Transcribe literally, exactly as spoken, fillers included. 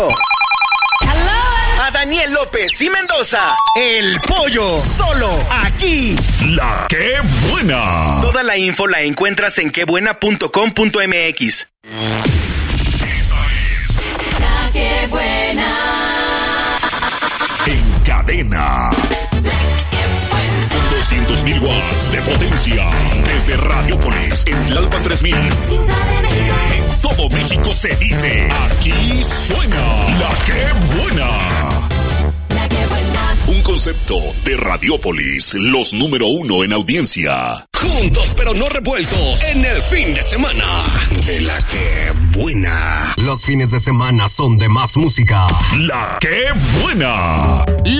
A Daniel López y Mendoza. El Pollo. Solo aquí. La Qué Buena. Toda la info la encuentras en quebuena punto com punto m x. Esta es La Qué Buena. En cadena. doscientos mil watts de potencia. Desde Radiopolis en Tlalpan tres mil. En todo México se dice. Aquí suena La Qué Buena. La Qué Buena. Un concepto de Radiopolis, los número uno en audiencia. Juntos pero no revueltos en el fin de semana de La Qué Buena. Los fines de semana son de más música. La Qué Buena.